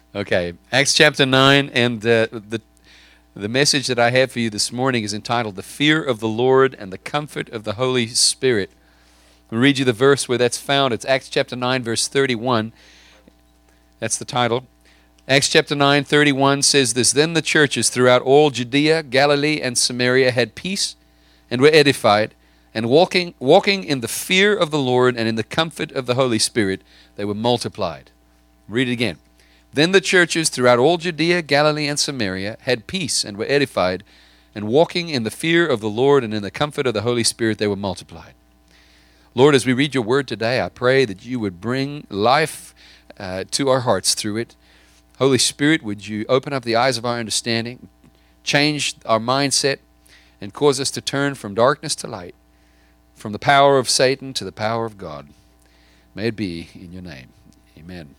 Okay, Acts chapter 9, and the message that I have for you this morning is entitled The Fear of the Lord and the Comfort of the Holy Spirit. I'll read you the verse where that's found. It's Acts chapter 9, verse 31. That's the title. Acts chapter 9, 31 says this, Then the churches throughout all Judea, Galilee, and Samaria had peace and were edified, and walking in the fear of the Lord and in the comfort of the Holy Spirit, they were multiplied. Read it again. Then the churches throughout all Judea, Galilee, and Samaria had peace and were edified, and walking in the fear of the Lord and in the comfort of the Holy Spirit, they were multiplied. Lord, as we read your word today, I pray that you would bring life to our hearts through it. Holy Spirit, would you open up the eyes of our understanding, change our mindset, and cause us to turn from darkness to light, from the power of Satan to the power of God. May it be in your name. Amen.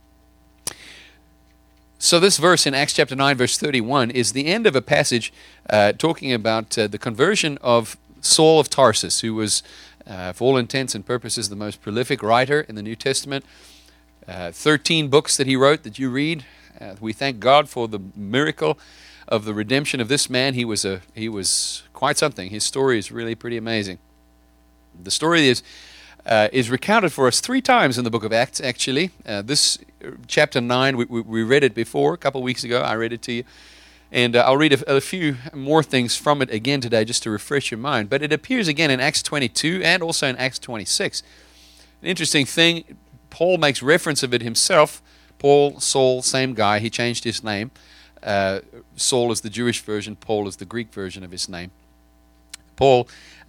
So this verse in Acts chapter 9, verse 31 is the end of a passage talking about the conversion of Saul of Tarsus, who was, for all intents and purposes, the most prolific writer in the New Testament. 13 books that he wrote that you read. We thank God for the miracle of the redemption of this man. He was quite something. His story is really pretty amazing. The story is recounted for us 3 times in the book of Acts, actually. This chapter 9, we read it before, a couple of weeks ago. I read it to you. And I'll read a few more things from it again today just to refresh your mind. But it appears again in Acts 22 and also in Acts 26. An interesting thing, Paul makes reference of it himself. Paul, Saul, same guy. He changed his name. Saul is the Jewish version. Paul is the Greek version of his name. Paul...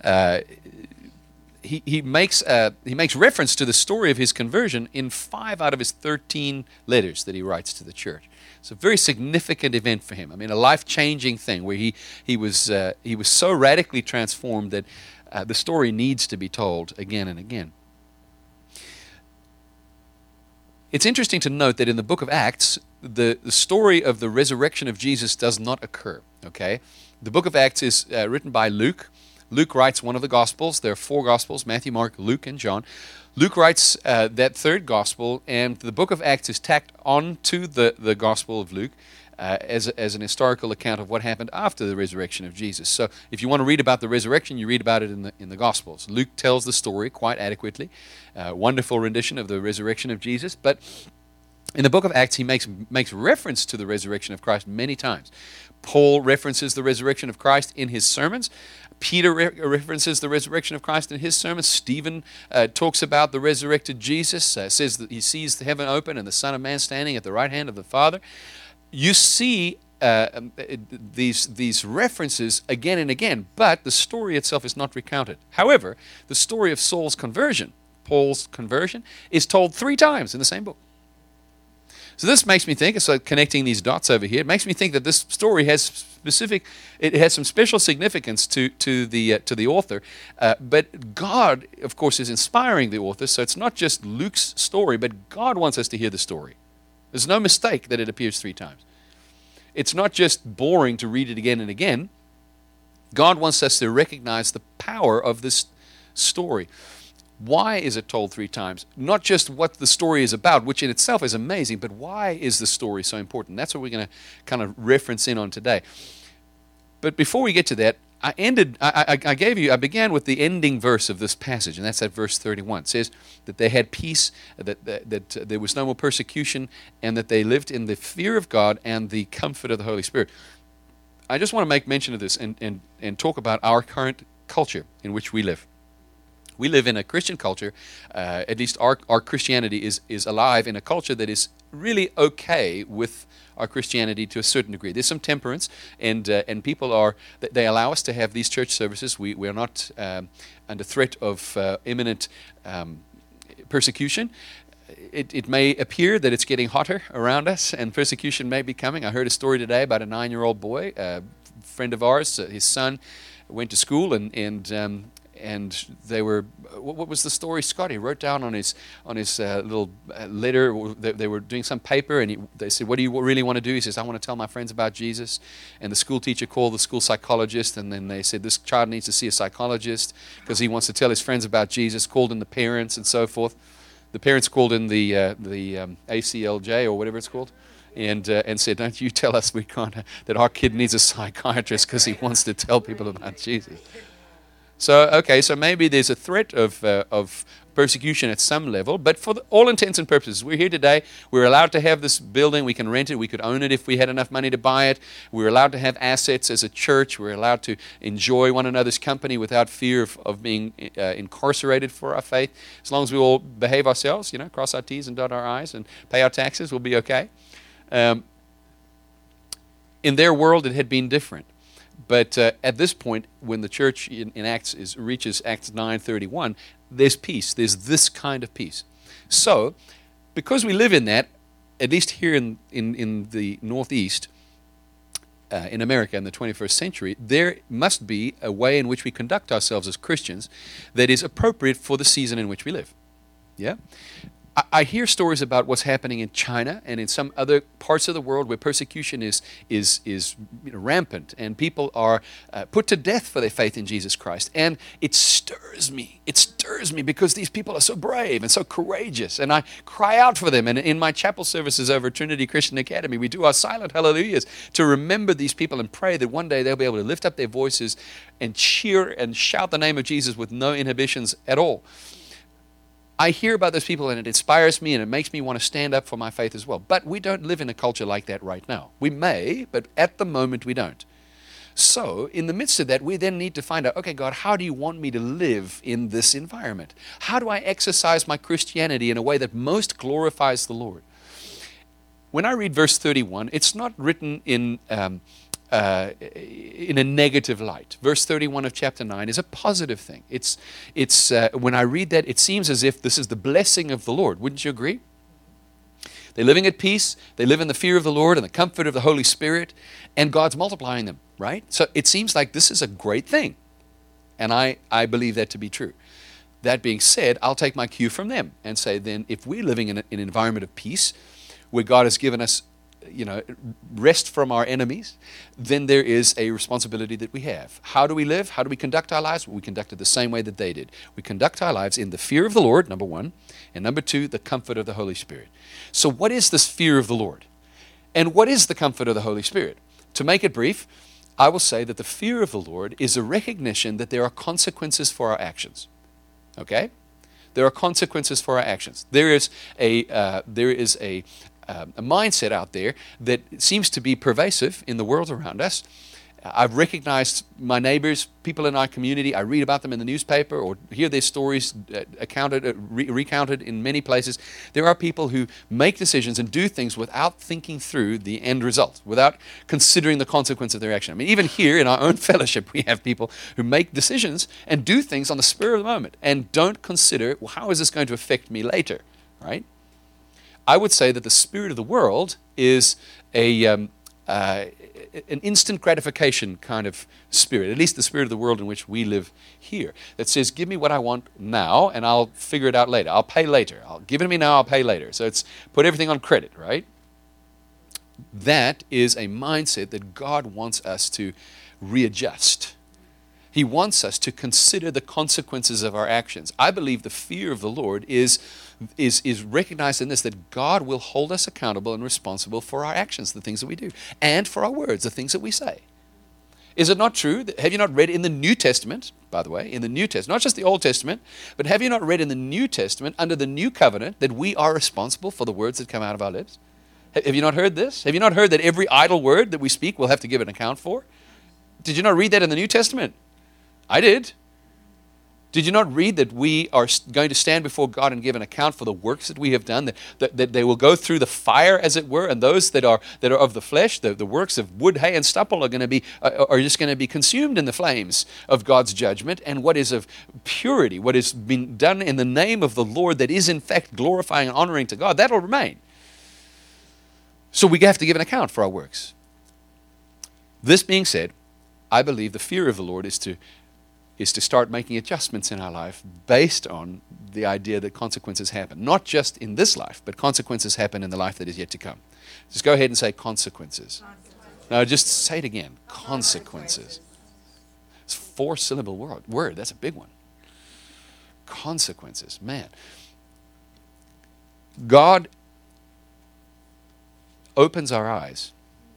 He makes reference to the story of his conversion in 5 out of his 13 letters that he writes to the church. It's a very significant event for him. I mean, a life-changing thing where he was so radically transformed that the story needs to be told again and again. It's interesting to note that in the book of Acts, the story of the resurrection of Jesus does not occur. Okay, the book of Acts is written by Luke. Luke writes one of the Gospels. There are 4 Gospels, Matthew, Mark, Luke, and John. Luke writes that 3rd Gospel, and the book of Acts is tacked on to the Gospel of Luke as an historical account of what happened after the resurrection of Jesus. So if you want to read about the resurrection, you read about it in the Gospels. Luke tells the story quite adequately. Wonderful rendition of the resurrection of Jesus, but in the book of Acts, he makes reference to the resurrection of Christ many times. Paul references the resurrection of Christ in his sermons. Peter references the resurrection of Christ in his sermons. Stephen talks about the resurrected Jesus, says that he sees the heaven open and the Son of Man standing at the right hand of the Father. You see these references again and again, but the story itself is not recounted. However, the story of Saul's conversion, Paul's conversion, is told 3 times in the same book. So this makes me think, it's like connecting these dots over here, it makes me think that this story has some special significance to the author, but God, of course, is inspiring the author, so it's not just Luke's story, but God wants us to hear the story. There's no mistake that it appears 3 times. It's not just boring to read it again and again. God wants us to recognize the power of this story. Why is it told 3 times? Not just what the story is about, which in itself is amazing, but why is the story so important? That's what we're going to kind of reference in on today. But before we get to that, I began with the ending verse of this passage, and that's at verse 31. It says that they had peace, that there was no more persecution, and that they lived in the fear of God and the comfort of the Holy Spirit. I just want to make mention of this and talk about our current culture in which we live. We live in a Christian culture, at least our Christianity is alive in a culture that is really okay with our Christianity to a certain degree. There's some temperance, and people they allow us to have these church services. We are not under threat of imminent persecution. It may appear that it's getting hotter around us, and persecution may be coming. I heard a story today about a 9-year-old boy, a friend of ours. His son went to school, and they were, what was the story? Scotty wrote down on his little letter, they were doing some paper, and they said, what do you really want to do? He says, I want to tell my friends about Jesus. And the school teacher called the school psychologist, and then they said, this child needs to see a psychologist because he wants to tell his friends about Jesus, called in the parents and so forth. The parents called in the ACLJ or whatever it's called. and said, "Don't you tell us we can't, that our kid needs a psychiatrist because he wants to tell people about Jesus." So, okay, so maybe there's a threat of persecution at some level, but for all intents and purposes, we're here today. We're allowed to have this building. We can rent it. We could own it if we had enough money to buy it. We're allowed to have assets as a church. We're allowed to enjoy one another's company without fear of being incarcerated for our faith. As long as we all behave ourselves, cross our T's and dot our I's and pay our taxes, we'll be okay. In their world, it had been different. But at this point, when the church in Acts reaches Acts 9:31, there's peace. There's this kind of peace. So, because we live in that, at least here in the Northeast, in America in the 21st century, there must be a way in which we conduct ourselves as Christians that is appropriate for the season in which we live. Yeah? I hear stories about what's happening in China and in some other parts of the world where persecution is rampant and people are put to death for their faith in Jesus Christ. And it stirs me. It stirs me because these people are so brave and so courageous. And I cry out for them. And in my chapel services over Trinity Christian Academy, we do our silent hallelujahs to remember these people and pray that one day they'll be able to lift up their voices and cheer and shout the name of Jesus with no inhibitions at all. I hear about those people and it inspires me and it makes me want to stand up for my faith as well. But we don't live in a culture like that right now. We may, but at the moment we don't. So in the midst of that, we then need to find out, okay, God, how do you want me to live in this environment? How do I exercise my Christianity in a way that most glorifies the Lord? When I read verse 31, it's not written in a negative light. Verse 31 of chapter 9 is a positive thing. It's when I read that, it seems as if this is the blessing of the Lord. Wouldn't you agree? They're living at peace. They live in the fear of the Lord and the comfort of the Holy Spirit, and God's multiplying them, right? So it seems like this is a great thing, and I believe that to be true. That being said, I'll take my cue from them and say then, if we're living in an environment of peace where God has given us rest from our enemies, then there is a responsibility that we have. How do we live? How do we conduct our lives? Well, we conduct it the same way that they did. We conduct our lives in the fear of the Lord, number one, and number two, the comfort of the Holy Spirit. So what is this fear of the Lord? And what is the comfort of the Holy Spirit? To make it brief, I will say that the fear of the Lord is a recognition that there are consequences for our actions. Okay? There are consequences for our actions. There is a mindset out there that seems to be pervasive in the world around us. I've recognized my neighbors, people in our community. I read about them in the newspaper or hear their stories recounted in many places. There are people who make decisions and do things without thinking through the end result, without considering the consequence of their action. I mean, even here in our own fellowship, we have people who make decisions and do things on the spur of the moment and don't consider, well, how is this going to affect me later, right? I would say that the spirit of the world is an instant gratification kind of spirit, at least the spirit of the world in which we live here, that says, give me what I want now and I'll figure it out later. I'll pay later. I'll give it to me now, I'll pay later. So it's put everything on credit, right? That is a mindset that God wants us to readjust. He wants us to consider the consequences of our actions. I believe the fear of the Lord is recognized in this, that God will hold us accountable and responsible for our actions, the things that we do, and for our words, the things that we say. Is it not true? Have you not read in the New Testament, by the way, in the New Testament, not just the Old Testament, but have you not read in the New Testament, under the New Covenant, that we are responsible for the words that come out of our lips? Have you not heard this? Have you not heard that every idle word that we speak we'll have to give an account for? Did you not read that in the New Testament? I did. Did you not read that we are going to stand before God and give an account for the works that we have done, that they will go through the fire, as it were, and those that are of the flesh, the works of wood, hay, and stubble are just going to be consumed in the flames of God's judgment, and what is of purity, what has been done in the name of the Lord that is in fact glorifying and honoring to God, that will remain. So we have to give an account for our works. This being said, I believe the fear of the Lord is to start making adjustments in our life based on the idea that consequences happen. Not just in this life, but consequences happen in the life that is yet to come. Just go ahead and say consequences. No, just say it again. Consequences. It's a 4-syllable word. That's a big one. Consequences. Man. God, opens our eyes.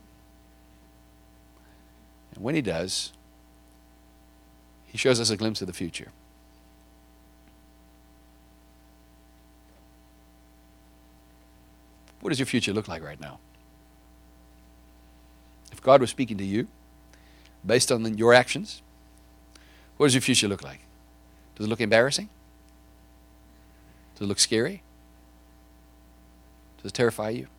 And when he does, he shows us a glimpse of the future. What does your future look like right now? If God was speaking to you based on your actions, what does your future look like? Does it look embarrassing? Does it look scary? Does it terrify you?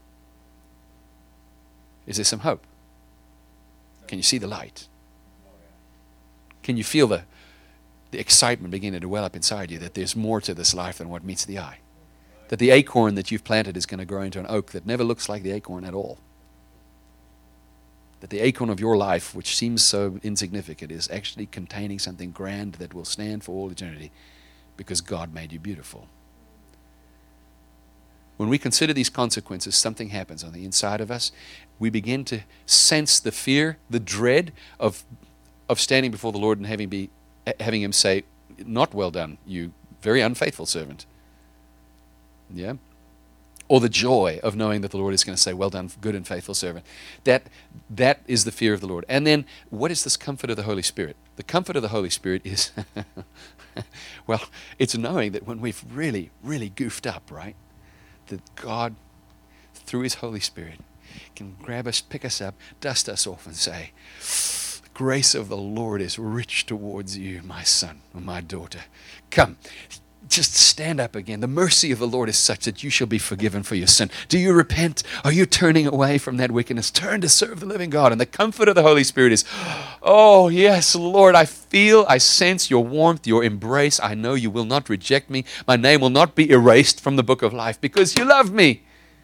Is there some hope? Can you see the light? Can you feel the excitement beginning to well up inside you that there's more to this life than what meets the eye? That the acorn that you've planted is going to grow into an oak that never looks like the acorn at all. That the acorn of your life, which seems so insignificant, is actually containing something grand that will stand for all eternity because God made you beautiful. When we consider these consequences, something happens on the inside of us. We begin to sense the fear, the dread of standing before the Lord and having him say, "Not well done, you very unfaithful servant." Yeah? Or the joy of knowing that the Lord is going to say, "Well done, good and faithful servant." That is the fear of the Lord. And then, what is this comfort of the Holy Spirit? The comfort of the Holy Spirit is, well, it's knowing that when we've really, really goofed up, right, that God, through his Holy Spirit, can grab us, pick us up, dust us off and say, "The grace of the Lord is rich towards you, my son or my daughter. Come, just stand up again. The mercy of the Lord is such that you shall be forgiven for your sin. Do you repent? Are you turning away from that wickedness? Turn to serve the living God." And the comfort of the Holy Spirit is, "Oh, yes, Lord, I sense your warmth, your embrace. I know you will not reject me. My name will not be erased from the book of life because you love me."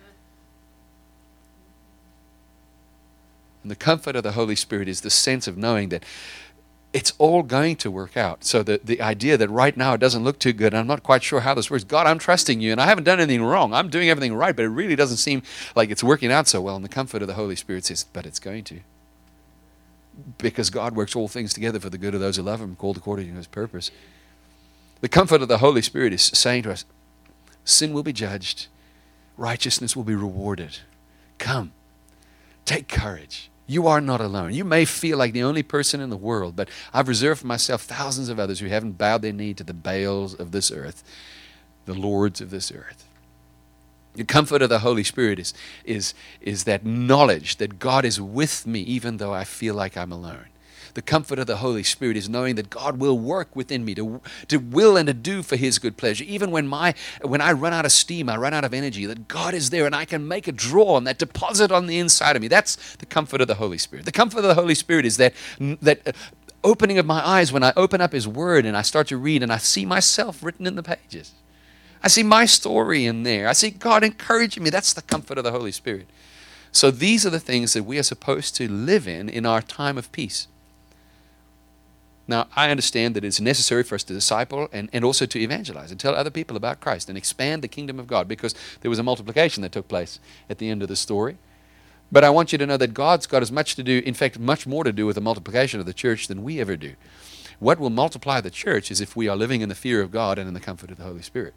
And the comfort of the Holy Spirit is the sense of knowing that it's all going to work out. So the idea that right now it doesn't look too good, I'm not quite sure how this works. God, I'm trusting you, and I haven't done anything wrong. I'm doing everything right, but it really doesn't seem like it's working out so well. And the comfort of the Holy Spirit says, but it's going to. Because God works all things together for the good of those who love him, called according to his purpose. The comfort of the Holy Spirit is saying to us, sin will be judged, righteousness will be rewarded. Come, take courage. You are not alone. You may feel like the only person in the world, but I've reserved for myself thousands of others who haven't bowed their knee to the Baals of this earth, the lords of this earth. The comfort of the Holy Spirit is that knowledge that God is with me even though I feel like I'm alone. The comfort of the Holy Spirit is knowing that God will work within me to will and to do for his good pleasure. Even when I run out of steam, I run out of energy, that God is there and I can make a draw on that deposit on the inside of me. That's the comfort of the Holy Spirit. The comfort of the Holy Spirit is that opening of my eyes when I open up his word and I start to read and I see myself written in the pages. I see my story in there. I see God encouraging me. That's the comfort of the Holy Spirit. So these are the things that we are supposed to live in our time of peace. Now, I understand that it's necessary for us to disciple and also to evangelize and tell other people about Christ and expand the kingdom of God, because there was a multiplication that took place at the end of the story. But I want you to know that God's got as much to do, in fact, much more to do with the multiplication of the church than we ever do. What will multiply the church is if we are living in the fear of God and in the comfort of the Holy Spirit.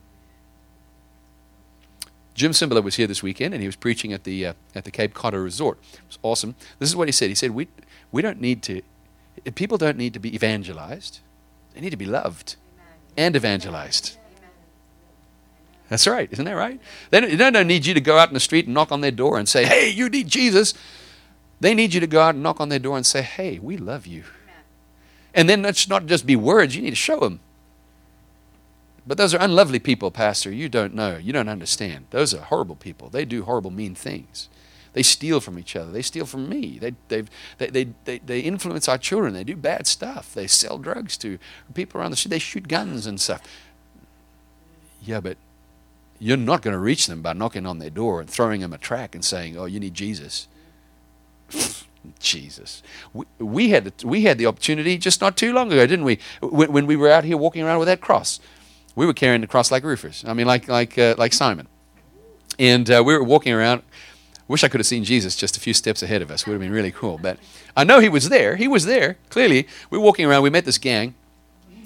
Jim Cymbala was here this weekend, and he was preaching at the Cape Cod Resort. It was awesome. This is what he said. He said, we don't need to... People don't need to be evangelized. They need to be loved and evangelized. That's right. Isn't that right? They don't need you to go out in the street and knock on their door and say, "Hey, you need Jesus." They need you to go out and knock on their door and say, "Hey, we love you." And then that's not just be words. You need to show them. But those are unlovely people, Pastor. You don't know. You don't understand. Those are horrible people. They do horrible, mean things. They steal from each other. They steal from me. They influence our children. They do bad stuff. They sell drugs to people around the street. They shoot guns and stuff. Yeah, but you're not going to reach them by knocking on their door and throwing them a tract and saying, "Oh, you need Jesus." Jesus. We had the opportunity just not too long ago, didn't we? When we were out here walking around with that cross, we were carrying the cross like roofers. I mean, like Simon. And we were walking around. Wish I could have seen Jesus just a few steps ahead of us. Would have been really cool. But I know he was there. He was there. Clearly, we were walking around. We met this gang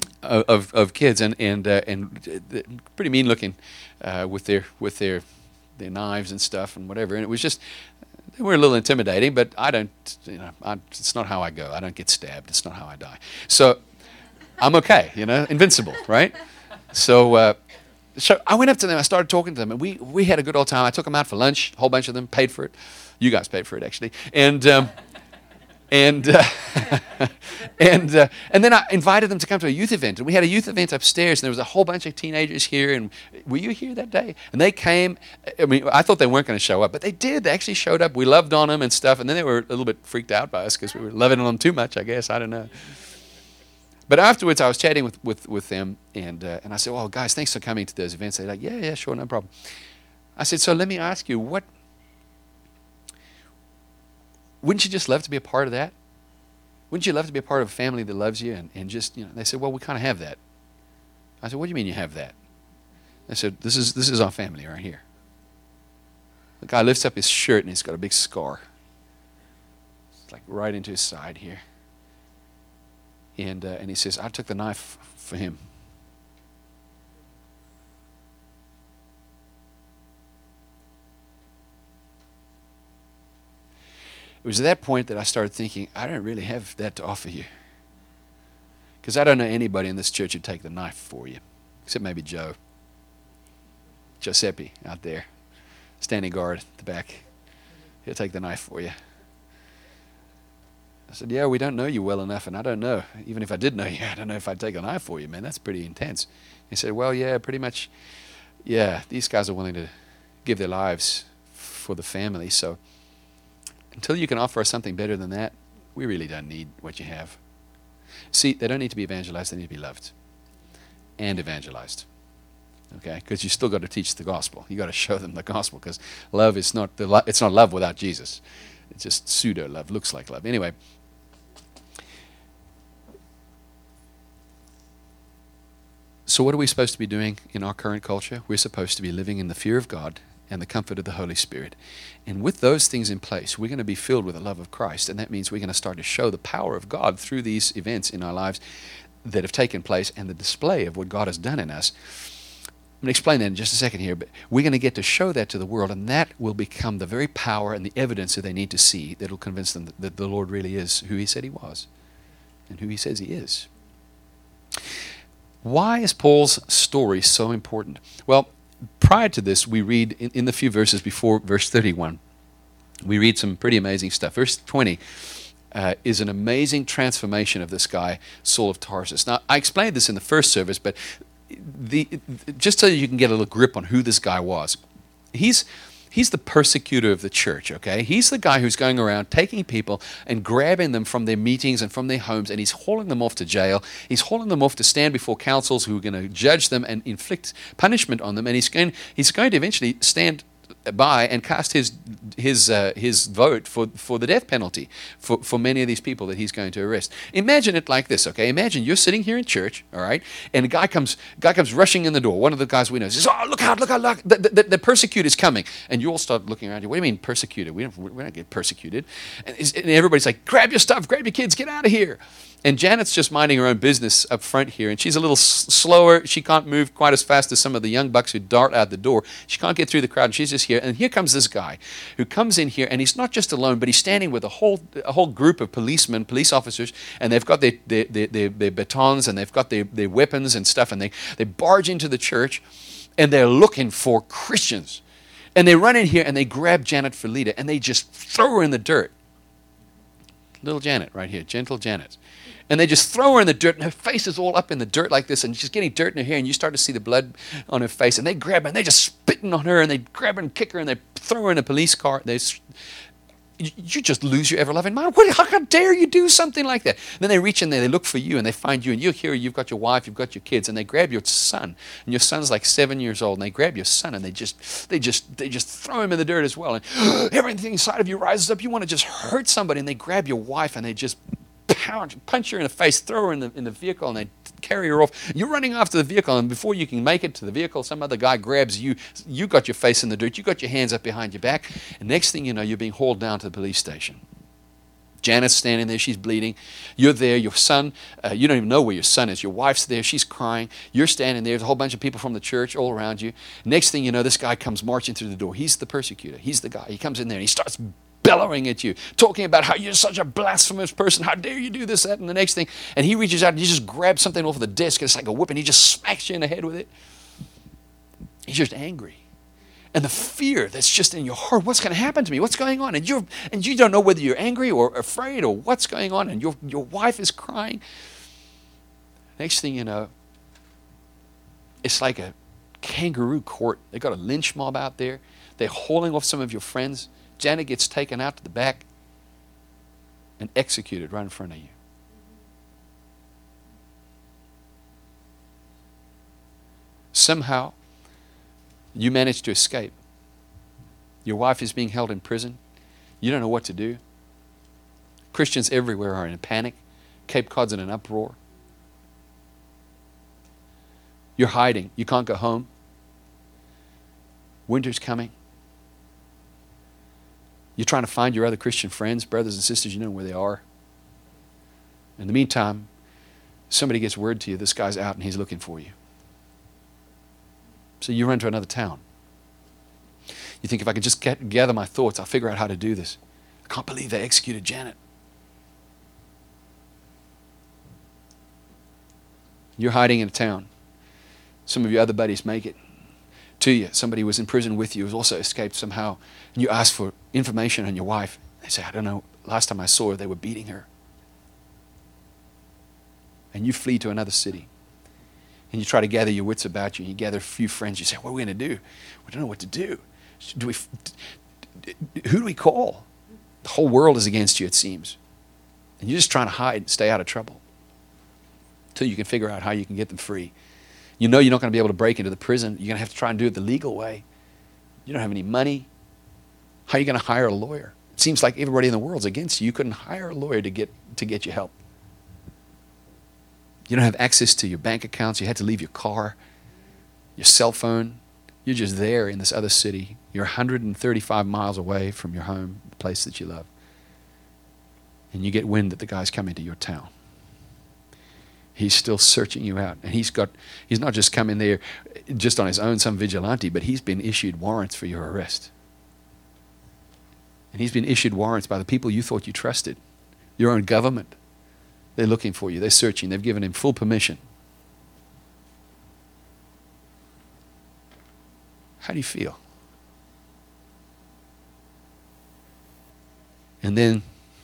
of kids and pretty mean looking with their their knives and stuff and whatever. And it was just, they were a little intimidating, but I don't, it's not how I go. I don't get stabbed. It's not how I die. So I'm okay, invincible, right? So I went up to them. I started talking to them, and we had a good old time. I took them out for lunch, a whole bunch of them, paid for it. You guys paid for it, actually. And and then I invited them to come to a youth event. And we had a youth event upstairs, and there was a whole bunch of teenagers here. And were you here that day? And they came. I mean, I thought they weren't going to show up, but they did. They actually showed up. We loved on them and stuff. And then they were a little bit freaked out by us because we were loving on them too much, I guess. I don't know. But afterwards, I was chatting with them, and I said, well, guys, thanks for coming to those events. They're like, yeah, sure, no problem. I said, so let me ask you, wouldn't you just love to be a part of that? Wouldn't you love to be a part of a family that loves you? And just, they said, well, we kind of have that. I said, what do you mean you have that? They said, this is our family right here. The guy lifts up his shirt, and he's got a big scar. It's like right into his side here. And he says, I took the knife for him. It was at that point that I started thinking, I don't really have that to offer you. Because I don't know anybody in this church who'd take the knife for you, except maybe Giuseppe out there, standing guard at the back. He'll take the knife for you. I said, yeah, we don't know you well enough, and I don't know. Even if I did know you, I don't know if I'd take a knife for you, man. That's pretty intense. He said, well, yeah, pretty much, yeah, these guys are willing to give their lives for the family. So until you can offer us something better than that, we really don't need what you have. See, they don't need to be evangelized. They need to be loved and evangelized. Okay? Because you still got to teach the gospel. You got to show them the gospel, because love is not it's not love without Jesus. It's just pseudo love, looks like love. Anyway, so what are we supposed to be doing in our current culture? We're supposed to be living in the fear of God and the comfort of the Holy Spirit. And with those things in place, we're going to be filled with the love of Christ. And that means we're going to start to show the power of God through these events in our lives that have taken place and the display of what God has done in us. I'm going to explain that in just a second here, but we're going to get to show that to the world, and that will become the very power and the evidence that they need to see that will convince them that the Lord really is who He said He was and who He says He is. Why is Paul's story so important? Well, prior to this, we read in the few verses before verse 31, we read some pretty amazing stuff. Verse 20 is an amazing transformation of this guy, Saul of Tarsus. Now, I explained this in the first service, but just so you can get a little grip on who this guy was. He's the persecutor of the church, okay? He's the guy who's going around taking people and grabbing them from their meetings and from their homes, and he's hauling them off to jail. He's hauling them off to stand before councils who are going to judge them and inflict punishment on them, and he's going to eventually stand by and cast his vote for the death penalty for many of these people that he's going to arrest. Imagine it like this, okay? Imagine you're sitting here in church, all right, and a guy comes rushing in the door. One of the guys we know says, "Oh, look out! The persecutor's coming!" And you all start looking around you. What do you mean persecuted? We don't get persecuted. And everybody's like, "Grab your stuff, grab your kids, get out of here!" And Janet's just minding her own business up front here, and she's a little slower. She can't move quite as fast as some of the young bucks who dart out the door. She can't get through the crowd, and she's just here. And here comes this guy who comes in here, and he's not just alone, but he's standing with a whole group of policemen, police officers, and they've got their batons, and they've got their weapons and stuff, and they barge into the church, and they're looking for Christians. And they run in here, and they grab Janet Felita, and they just throw her in the dirt. Little Janet right here, gentle Janet. And they just throw her in the dirt, and her face is all up in the dirt like this, and she's getting dirt in her hair, and you start to see the blood on her face, and they grab her, and they just spitting on her, and they grab her and kick her, and they throw her in a police car. You just lose your ever-loving mind. How dare you do something like that? And then they reach in there, they look for you, and they find you, and you're here, you've got your wife, you've got your kids, and they grab your son, and your son's like 7 years old, and they grab your son, and they just throw him in the dirt as well, and everything inside of you rises up. You want to just hurt somebody, and they grab your wife, and they just punch her in the face, throw her in the vehicle, and they carry her off. You're running after the vehicle, and before you can make it to the vehicle, some other guy grabs you. You got your face in the dirt. You got your hands up behind your back, and next thing you know, you're being hauled down to the police station. Janet's standing there. She's bleeding. You're there. Your son, you don't even know where your son is. Your wife's there. She's crying. You're standing there. There's a whole bunch of people from the church all around you. Next thing you know, this guy comes marching through the door. He's the persecutor. He's the guy. He comes in there and he starts bellowing at you, talking about how you're such a blasphemous person. How dare you do this, that, and the next thing. And he reaches out and he just grabs something off the desk. It's like a whip and he just smacks you in the head with it. He's just angry. And the fear that's just in your heart, what's going to happen to me? What's going on? And you don't know whether you're angry or afraid or what's going on. And your wife is crying. Next thing you know, it's like a kangaroo court. They got a lynch mob out there. They're hauling off some of your friends. Janet gets taken out to the back and executed right in front of you. Somehow, you manage to escape. Your wife is being held in prison. You don't know what to do. Christians everywhere are in a panic. Cape Cod's in an uproar. You're hiding. You can't go home. Winter's coming. You're trying to find your other Christian friends, brothers and sisters. You know where they are. In the meantime, somebody gets word to you, this guy's out and he's looking for you. So you run to another town. You think, if I could just gather my thoughts, I'll figure out how to do this. I can't believe they executed Janet. You're hiding in a town. Some of your other buddies make it to you. Somebody who was in prison with you has also escaped somehow. And you ask for information on your wife. They say, I don't know. Last time I saw her, they were beating her. And you flee to another city. And you try to gather your wits about you. You gather a few friends. You say, what are we going to do? We don't know what to do. Who do we call? The whole world is against you, it seems. And you're just trying to hide and stay out of trouble until you can figure out how you can get them free. You know you're not going to be able to break into the prison. You're going to have to try and do it the legal way. You don't have any money. How are you going to hire a lawyer? It seems like everybody in the world's against you. You couldn't hire a lawyer to get you help. You don't have access to your bank accounts. You had to leave your car, your cell phone. You're just there in this other city. You're 135 miles away from your home, the place that you love. And you get wind that the guy's coming to your town. He's still searching you out. And he's not just come in there just on his own, some vigilante, but he's been issued warrants for your arrest. And he's been issued warrants by the people you thought you trusted, your own government. They're looking for you. They're searching. They've given him full permission. How do you feel? And then,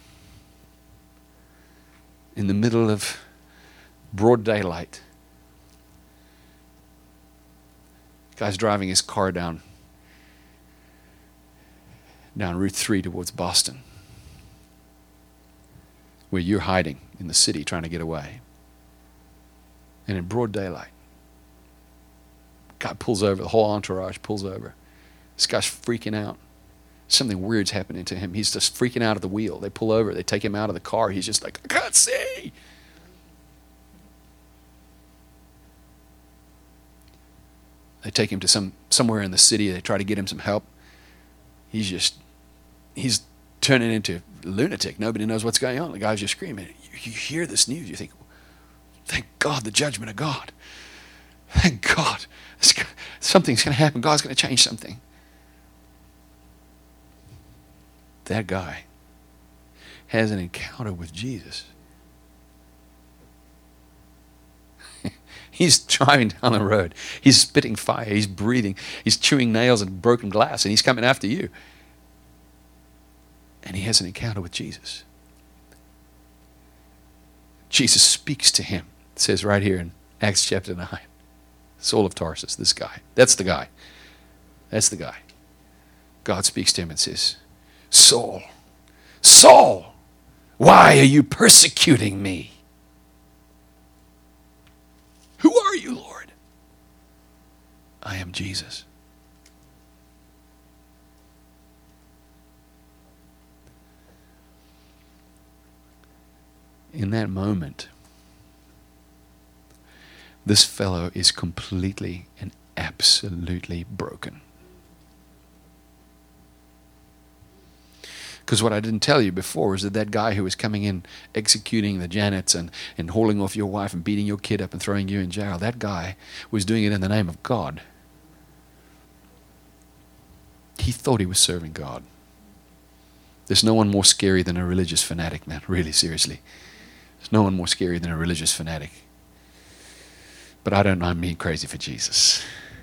in the middle of broad daylight, the guy's driving his car down Route 3 towards Boston, where you're hiding in the city trying to get away. And in broad daylight, guy pulls over, the whole entourage pulls over. This guy's freaking out. Something weird's happening to him. He's just freaking out at the wheel. They pull over, they take him out of the car. He's just like, I can't see. They take him to somewhere in the city. They try to get him some help. He's turning into a lunatic. Nobody knows what's going on. The guy's just screaming. You hear this news, you think, thank God, the judgment of God. Thank God. Something's going to happen. God's going to change something. That guy has an encounter with Jesus. He's driving down the road. He's spitting fire. He's breathing. He's chewing nails and broken glass, and he's coming after you. And he has an encounter with Jesus. Jesus speaks to him. It says right here in Acts chapter 9. Saul of Tarsus, this guy. That's the guy. That's the guy. God speaks to him and says, Saul, Saul, why are you persecuting me? Who are you, Lord? I am Jesus. In that moment, this fellow is completely and absolutely broken. Because what I didn't tell you before is that that guy who was coming in, executing the Janets and hauling off your wife and beating your kid up and throwing you in jail, that guy was doing it in the name of God. He thought he was serving God. There's no one more scary than a religious fanatic, man. Really, seriously. There's no one more scary than a religious fanatic. But I don't know, I'm being crazy for Jesus.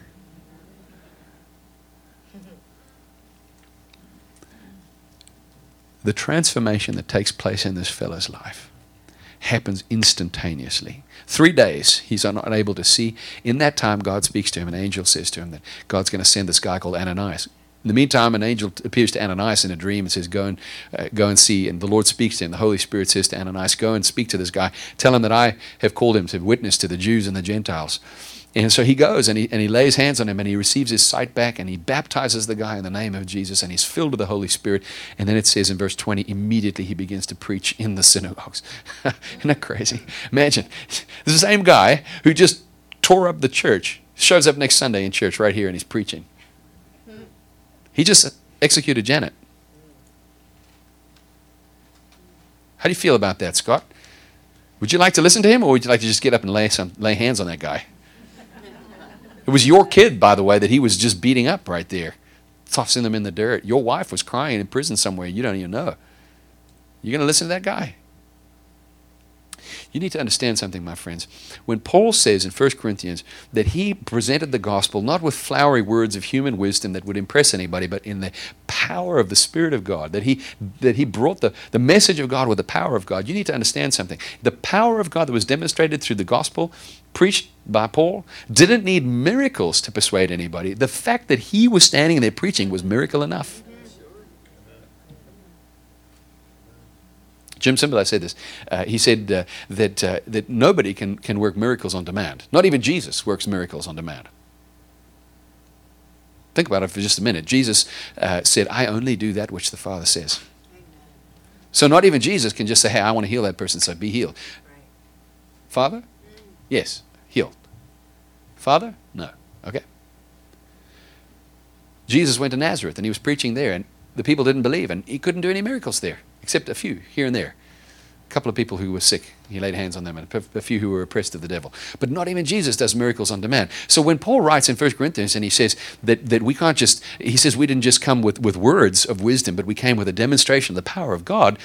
The transformation that takes place in this fellow's life happens instantaneously. 3 days he's not able to see. In that time, God speaks to him. An angel says to him that God's going to send this guy called Ananias. In the meantime, an angel appears to Ananias in a dream and says, go and see. And the Lord speaks to him. The Holy Spirit says to Ananias, go and speak to this guy. Tell him that I have called him to witness to the Jews and the Gentiles. And so he goes and he lays hands on him and he receives his sight back and he baptizes the guy in the name of Jesus and he's filled with the Holy Spirit. And then it says in verse 20, immediately he begins to preach in the synagogues. Isn't that crazy? Imagine, this is the same guy who just tore up the church, shows up next Sunday in church right here and he's preaching. He just executed Janet. How do you feel about that, Scott? Would you like to listen to him or would you like to just get up and lay hands on that guy? It was your kid, by the way, that he was just beating up right there, tossing them in the dirt. Your wife was crying in prison somewhere. You don't even know. You're going to listen to that guy? You need to understand something, my friends. When Paul says in 1 Corinthians that he presented the gospel not with flowery words of human wisdom that would impress anybody, but in the power of the Spirit of God, that he brought the message of God with the power of God, you need to understand something. The power of God that was demonstrated through the gospel preached by Paul didn't need miracles to persuade anybody. The fact that he was standing there preaching was miracle enough. Jim Cymbala said this. He said that nobody can work miracles on demand. Not even Jesus works miracles on demand. Think about it for just a minute. Jesus said, I only do that which the Father says. So not even Jesus can just say, hey, I want to heal that person, so be healed. Father? Yes, healed. Father? No. Okay. Jesus went to Nazareth and he was preaching there and the people didn't believe and he couldn't do any miracles there except a few here and there. A couple of people who were sick, he laid hands on them, and a few who were oppressed of the devil. But not even Jesus does miracles on demand. So when Paul writes in 1 Corinthians and he says that we can't just, he says we didn't just come with words of wisdom, but we came with a demonstration of the power of God.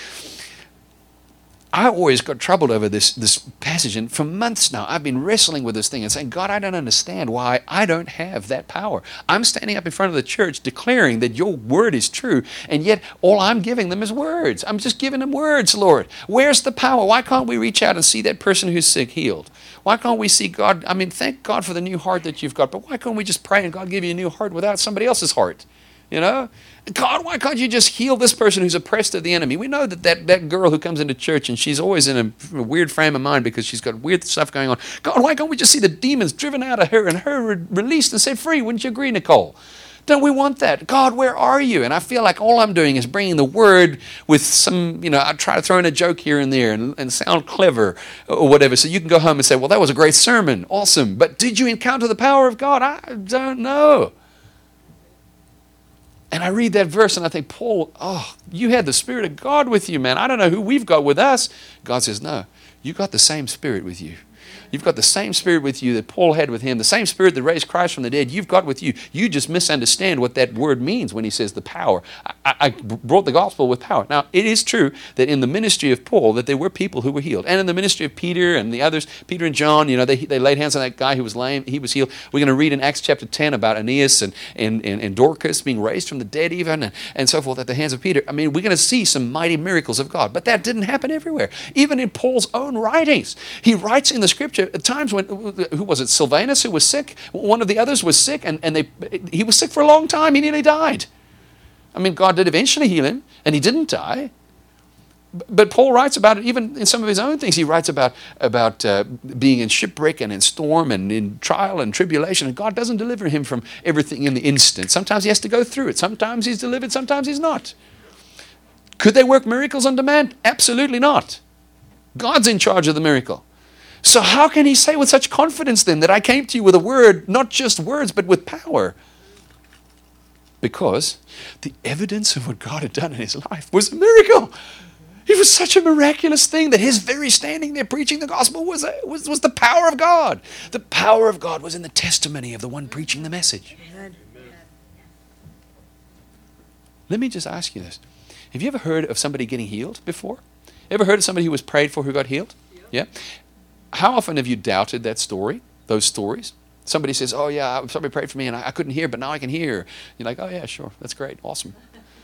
I always got troubled over this passage, and for months now I've been wrestling with this thing and saying, God, I don't understand why I don't have that power. I'm standing up in front of the church declaring that your word is true, and yet all I'm giving them is words. I'm just giving them words, Lord. Where's the power? Why can't we reach out and see that person who's sick healed? Why can't we see God? I mean, thank God for the new heart that you've got, but why can't we just pray and God give you a new heart without somebody else's heart? You know, God, why can't you just heal this person who's oppressed of the enemy? We know that girl who comes into church and she's always in a weird frame of mind because she's got weird stuff going on. God, why can't we just see the demons driven out of her and her released and set free? Wouldn't you agree, Nicole? Don't we want that? God, where are you? And I feel like all I'm doing is bringing the word with some, I try to throw in a joke here and there and sound clever or whatever. So you can go home and say, well, that was a great sermon. Awesome. But did you encounter the power of God? I don't know. And I read that verse and I think, Paul, you had the Spirit of God with you, man. I don't know who we've got with us. God says, no, you got the same Spirit with you. You've got the same Spirit with you that Paul had with him, the same Spirit that raised Christ from the dead. You've got with you. You just misunderstand what that word means when he says the power. I brought the gospel with power. Now, it is true that in the ministry of Paul that there were people who were healed. And in the ministry of Peter and the others, Peter and John, they laid hands on that guy who was lame. He was healed. We're going to read in Acts chapter 10 about Aeneas and Dorcas being raised from the dead even and so forth at the hands of Peter. I mean, we're going to see some mighty miracles of God. But that didn't happen everywhere. Even in Paul's own writings. He writes in the scripture at times when, who was it, Silvanus who was sick? One of the others was sick and he was sick for a long time. He nearly died. I mean, God did eventually heal him and he didn't die. But Paul writes about it even in some of his own things. He writes about being in shipwreck and in storm and in trial and tribulation. And God doesn't deliver him from everything in the instant. Sometimes he has to go through it. Sometimes he's delivered, sometimes he's not. Could they work miracles on demand? Absolutely not. God's in charge of the miracle. So how can he say with such confidence then that I came to you with a word, not just words, but with power? Because the evidence of what God had done in his life was a miracle. It was such a miraculous thing that his very standing there preaching the gospel was the power of God. The power of God was in the testimony of the one preaching the message. Amen. Let me just ask you this. Have you ever heard of somebody getting healed before? Ever heard of somebody who was prayed for who got healed? Yeah. How often have you doubted that story, those stories? Somebody says, oh yeah, somebody prayed for me and I couldn't hear, but now I can hear. You're like, oh yeah, sure, that's great, awesome.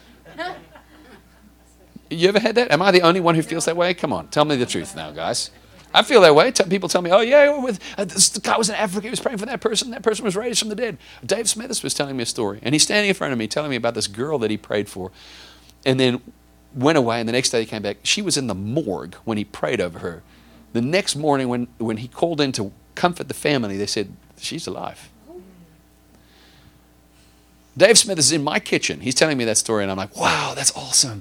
You ever had that? Am I the only one who feels that way? Come on, tell me the truth now, guys. I feel that way. People tell me, oh yeah, this guy was in Africa, he was praying for that person was raised from the dead. Dave Smithers was telling me a story, and he's standing in front of me telling me about this girl that he prayed for, and then went away, and the next day he came back. She was in the morgue when he prayed over her. The next morning when he called in to comfort the family, they said, she's alive. Dave Smith is in my kitchen. He's telling me that story, and I'm like, wow, that's awesome.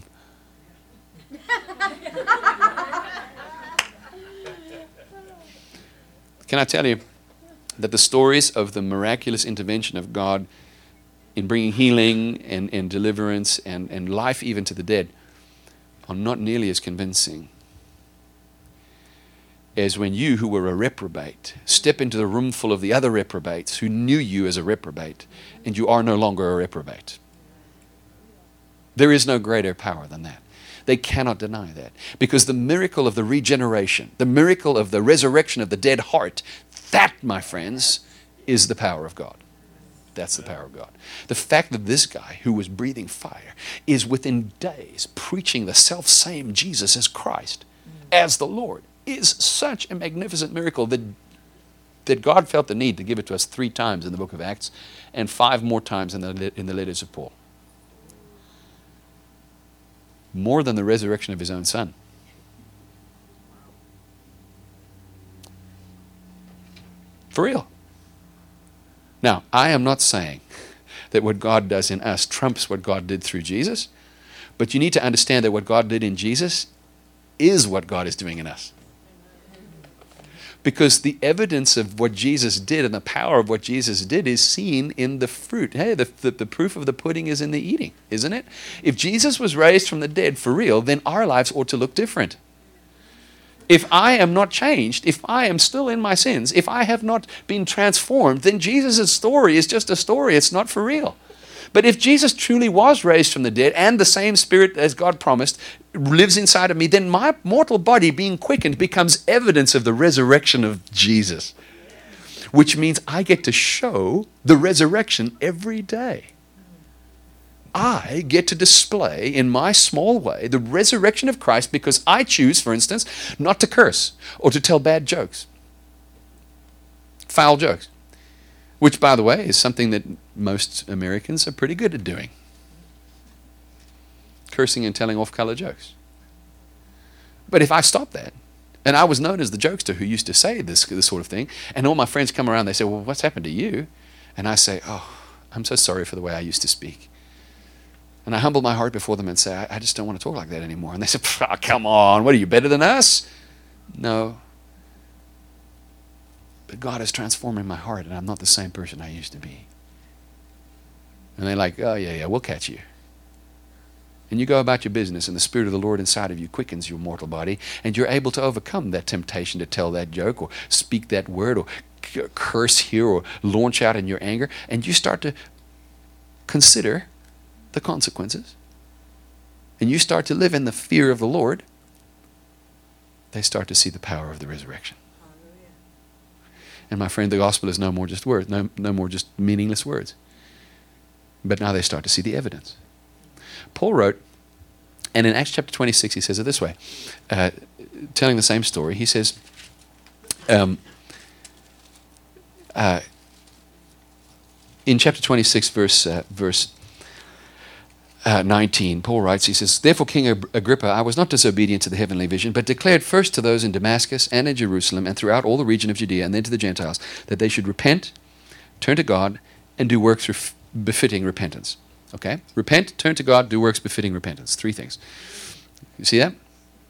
Can I tell you that the stories of the miraculous intervention of God in bringing healing and deliverance and life even to the dead are not nearly as convincing as when you, who were a reprobate, step into the room full of the other reprobates who knew you as a reprobate, and you are no longer a reprobate. There is no greater power than that. They cannot deny that. Because the miracle of the regeneration, the miracle of the resurrection of the dead heart, that, my friends, is the power of God. That's the power of God. The fact that this guy who was breathing fire is within days preaching the self-same Jesus as Christ, as the Lord, is such a magnificent miracle that God felt the need to give it to us 3 times in the book of Acts and 5 more times in the letters of Paul. More than the resurrection of his own son. For real. Now, I am not saying that what God does in us trumps what God did through Jesus, but you need to understand that what God did in Jesus is what God is doing in us. Because the evidence of what Jesus did and the power of what Jesus did is seen in the fruit. Hey, the proof of the pudding is in the eating, isn't it? If Jesus was raised from the dead for real, then our lives ought to look different. If I am not changed, if I am still in my sins, if I have not been transformed, then Jesus' story is just a story. It's not for real. But if Jesus truly was raised from the dead and the same Spirit as God promised lives inside of me, then my mortal body being quickened becomes evidence of the resurrection of Jesus. Which means I get to show the resurrection every day. I get to display in my small way the resurrection of Christ because I choose, for instance, not to curse or to tell bad jokes. Foul jokes. Which, by the way, is something that most Americans are pretty good at doing. Cursing and telling off-color jokes. But if I stop that, and I was known as the jokester who used to say this sort of thing, and all my friends come around, they say, well, what's happened to you? And I say, oh, I'm so sorry for the way I used to speak. And I humble my heart before them and say, I just don't want to talk like that anymore. And they say, oh, come on, what are you, better than us? No. But God is transforming my heart, and I'm not the same person I used to be. And they're like, oh, yeah, we'll catch you. And you go about your business, and the Spirit of the Lord inside of you quickens your mortal body, and you're able to overcome that temptation to tell that joke or speak that word or curse here or launch out in your anger, and you start to consider the consequences, and you start to live in the fear of the Lord. They start to see the power of the resurrection. And my friend, the gospel is no more just words, no more just meaningless words. But now they start to see the evidence. Paul wrote, and in Acts chapter 26 he says it this way, telling the same story. He says, in chapter 26 verse 19, Paul writes, he says, therefore, King Agrippa, I was not disobedient to the heavenly vision, but declared first to those in Damascus and in Jerusalem and throughout all the region of Judea and then to the Gentiles, that they should repent, turn to God, and do works befitting repentance. Okay? Repent, turn to God, do works befitting repentance. 3 things. You see that?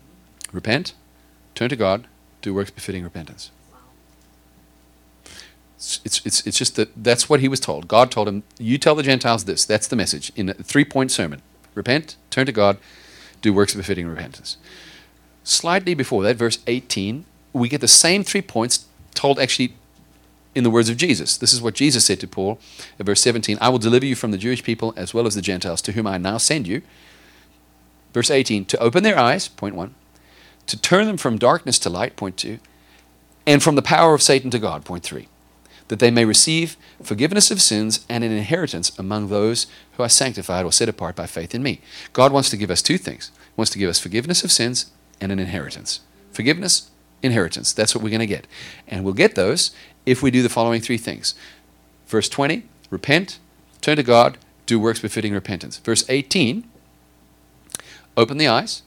Repent, turn to God, do works befitting repentance. It's just that that's what he was told. God told him, you tell the Gentiles this. That's the message in a 3-point sermon. Repent, turn to God, do works befitting repentance. Slightly before that, verse 18, we get the same 3 points told actually in the words of Jesus. This is what Jesus said to Paul at verse 17. I will deliver you from the Jewish people as well as the Gentiles, to whom I now send you. Verse 18, to open their eyes, point 1, to turn them from darkness to light, point 2, and from the power of Satan to God, point 3, that they may receive forgiveness of sins and an inheritance among those who are sanctified or set apart by faith in me. God wants to give us 2 things. He wants to give us forgiveness of sins and an inheritance. Forgiveness, inheritance. That's what we're going to get. And we'll get those if we do the following 3 things. Verse 20, repent, turn to God, do works befitting repentance. Verse 18, open the eyes,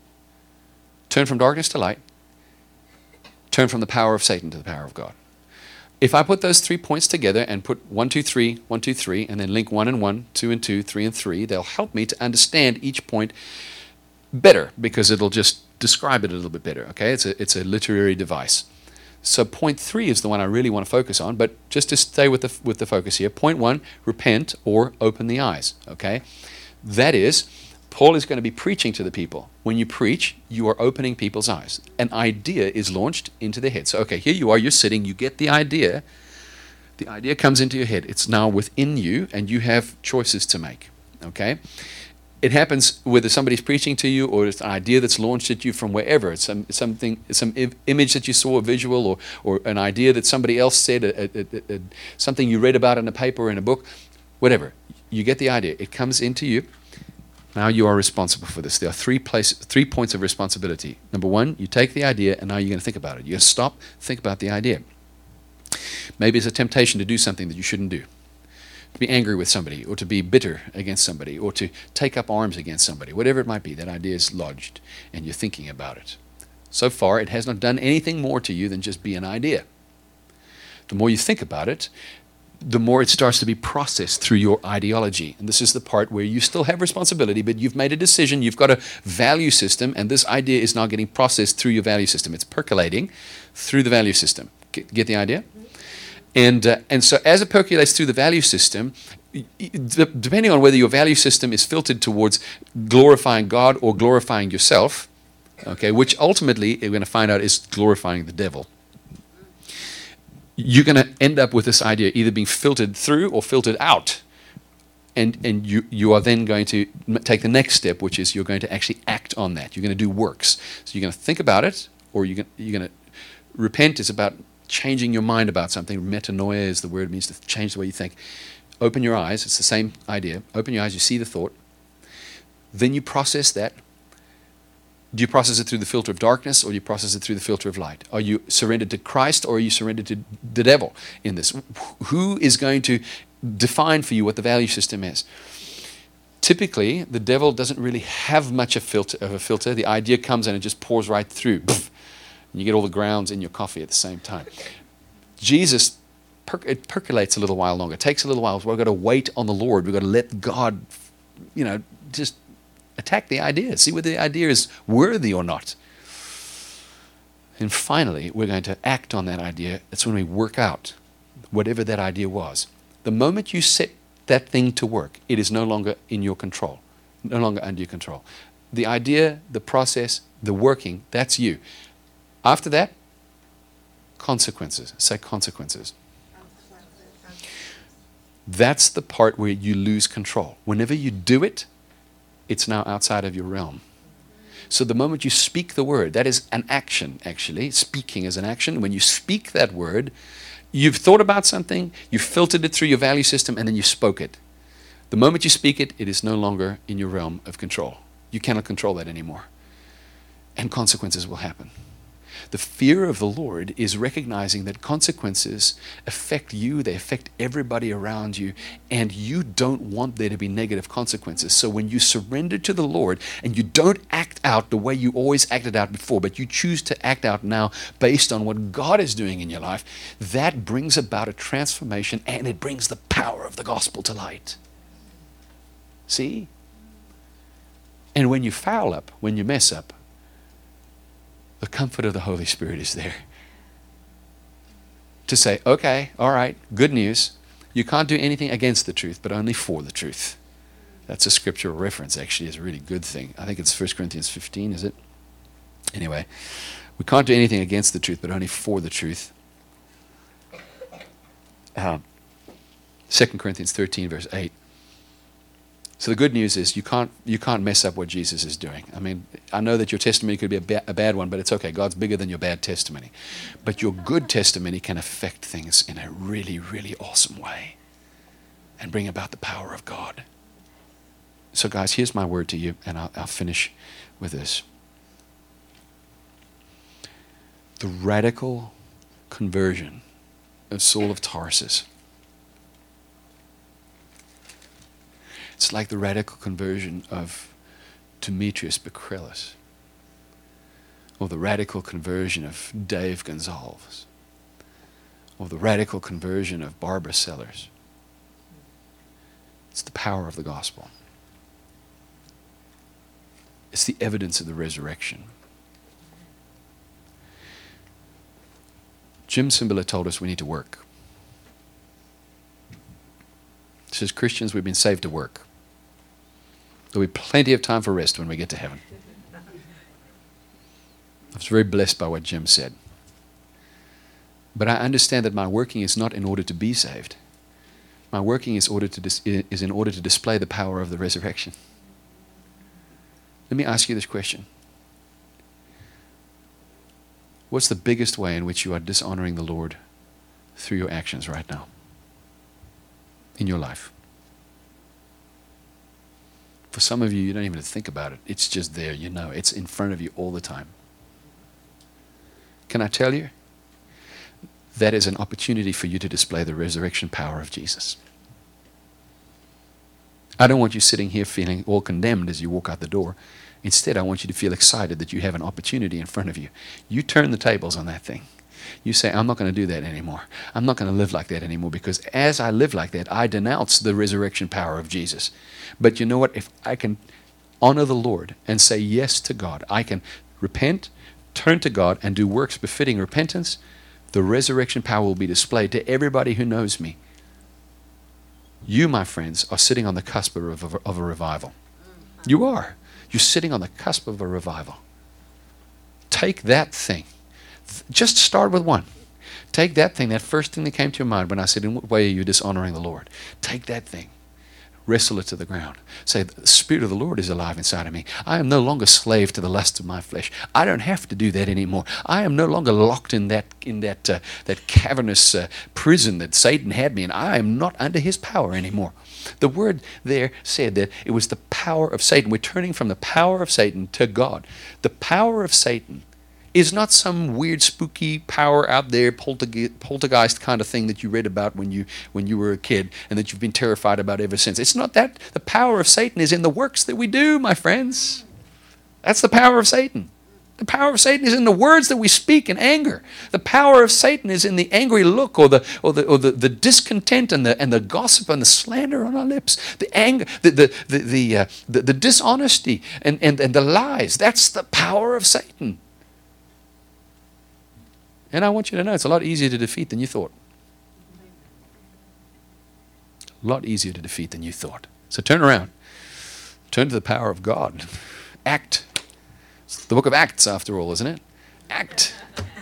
turn from darkness to light, turn from the power of Satan to the power of God. If I put those 3 points together and put 1, 2, 3, 1, 2, 3, and then link 1 and 1, 2 and 2, 3 and 3, they'll help me to understand each point better because it'll just describe it a little bit better. Okay, it's a literary device. So point 3 is the one I really want to focus on, but just to stay with the focus here, point 1, repent or open the eyes. Okay, that is, Paul is going to be preaching to the people. When you preach, you are opening people's eyes. An idea is launched into their head. So, okay, here you are, you're sitting, you get the idea. The idea comes into your head. It's now within you, and you have choices to make. Okay? It happens whether somebody's preaching to you or it's an idea that's launched at you from wherever. It's some image that you saw, a visual, or an idea that somebody else said, something you read about in a paper or in a book, whatever. You get the idea. It comes into you. Now you are responsible for this. There are 3 points of responsibility. Number 1, you take the idea, and now you're going to think about it. You're going to stop, think about the idea. Maybe it's a temptation to do something that you shouldn't do. To be angry with somebody, or to be bitter against somebody, or to take up arms against somebody. Whatever it might be, that idea is lodged, and you're thinking about it. So far, it has not done anything more to you than just be an idea. The more you think about it, the more it starts to be processed through your ideology. And this is the part where you still have responsibility, but you've made a decision, you've got a value system, and this idea is now getting processed through your value system. It's percolating through the value system. Get the idea? And so as it percolates through the value system, depending on whether your value system is filtered towards glorifying God or glorifying yourself, okay, which ultimately we're going to find out is glorifying the devil, you're going to end up with this idea either being filtered through or filtered out. And you are then going to take the next step, which is you're going to actually act on that. You're going to do works. So you're going to think about it, or you're going to repent is about changing your mind about something. Metanoia is the word. It means to change the way you think. Open your eyes. It's the same idea. Open your eyes. You see the thought. Then you process that. Do you process it through the filter of darkness, or do you process it through the filter of light? Are you surrendered to Christ, or are you surrendered to the devil in this? Who is going to define for you what the value system is? Typically, the devil doesn't really have much of a filter. The idea comes and it just pours right through. And you get all the grounds in your coffee at the same time. Jesus, it percolates a little while longer. It takes a little while. We've got to wait on the Lord. We've got to let God, just attack the idea, see whether the idea is worthy or not. And finally, we're going to act on that idea. That's when we work out whatever that idea was. The moment you set that thing to work, it is no longer in your control, no longer under your control. The idea, the process, the working, that's you. After that, consequences. Say consequences. That's the part where you lose control. Whenever you do it, it's now outside of your realm. So the moment you speak the word, that is an action, actually. Speaking is an action. When you speak that word, you've thought about something, you filtered it through your value system, and then you spoke it. The moment you speak it, it is no longer in your realm of control. You cannot control that anymore. And consequences will happen. The fear of the Lord is recognizing that consequences affect you, they affect everybody around you, and you don't want there to be negative consequences. So when you surrender to the Lord and you don't act out the way you always acted out before, but you choose to act out now based on what God is doing in your life, that brings about a transformation, and it brings the power of the gospel to light. See? And when you foul up, when you mess up, the comfort of the Holy Spirit is there to say, okay, all right, good news. You can't do anything against the truth, but only for the truth. That's a scriptural reference, actually. It's a really good thing. I think it's 1 Corinthians 15, is it? Anyway, we can't do anything against the truth, but only for the truth. 2 Corinthians 13, verse 8. So the good news is you can't mess up what Jesus is doing. I mean, I know that your testimony could be a bad one, but it's okay. God's bigger than your bad testimony. But your good testimony can affect things in a really, really awesome way and bring about the power of God. So guys, here's my word to you, and I'll finish with this. The radical conversion of Saul of Tarsus. It's like the radical conversion of Demetrius Bacrellus, or the radical conversion of Dave Gonzalez, or the radical conversion of Barbara Sellers. It's the power of the gospel. It's the evidence of the resurrection. Jim Cymbala told us we need to work. He says, Christians, we've been saved to work. There'll be plenty of time for rest when we get to heaven. I was very blessed by what Jim said. But I understand that my working is not in order to be saved. My working is in order to display the power of the resurrection. Let me ask you this question. What's the biggest way in which you are dishonoring the Lord through your actions right now in your life? For some of you, you don't even think about it. It's just there, you know. It's in front of you all the time. Can I tell you? That is an opportunity for you to display the resurrection power of Jesus. I don't want you sitting here feeling all condemned as you walk out the door. Instead, I want you to feel excited that you have an opportunity in front of you. You turn the tables on that thing. You say, I'm not going to do that anymore. I'm not going to live like that anymore, because as I live like that, I denounce the resurrection power of Jesus. But you know what? If I can honor the Lord and say yes to God, I can repent, turn to God, and do works befitting repentance, the resurrection power will be displayed to everybody who knows me. You, my friends, are sitting on the cusp of a revival. You are. You're sitting on the cusp of a revival. Take that thing. Just start with one. Take that thing, that first thing that came to your mind when I said, in what way are you dishonoring the Lord? Take that thing. Wrestle it to the ground. Say, the Spirit of the Lord is alive inside of me. I am no longer slave to the lust of my flesh. I don't have to do that anymore. I am no longer locked in that cavernous prison that Satan had me in. I am not under his power anymore. The word there said that it was the power of Satan. We're turning from the power of Satan to God. The power of Satan is not some weird, spooky power out there, poltergeist kind of thing that you read about when you were a kid and that you've been terrified about ever since. It's not that. The power of Satan is in the works that we do, my friends. That's the power of Satan. The power of Satan is in the words that we speak in anger. The power of Satan is in the angry look or the discontent and the gossip and the slander on our lips. The anger, the dishonesty and the lies. That's the power of Satan. And I want you to know it's a lot easier to defeat than you thought. A lot easier to defeat than you thought. So turn around. Turn to the power of God. Act. It's the book of Acts, after all, isn't it? Act.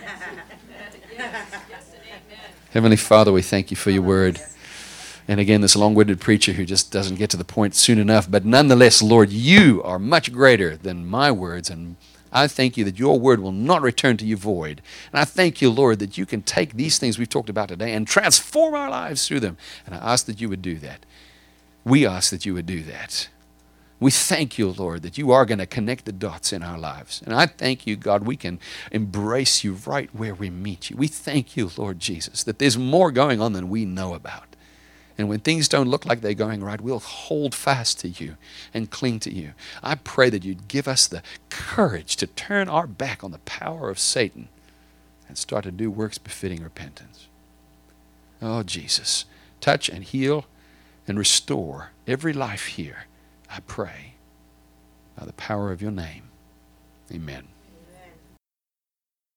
Heavenly Father, we thank you for your word. And again, this long-winded preacher who just doesn't get to the point soon enough. But nonetheless, Lord, you are much greater than my words, and I thank you that your word will not return to you void. And I thank you, Lord, that you can take these things we've talked about today and transform our lives through them. And I ask that you would do that. We ask that you would do that. We thank you, Lord, that you are going to connect the dots in our lives. And I thank you, God, we can embrace you right where we meet you. We thank you, Lord Jesus, that there's more going on than we know about. And when things don't look like they're going right, we'll hold fast to you and cling to you. I pray that you'd give us the courage to turn our back on the power of Satan and start to do works befitting repentance. Oh, Jesus, touch and heal and restore every life here, I pray, by the power of your name. Amen.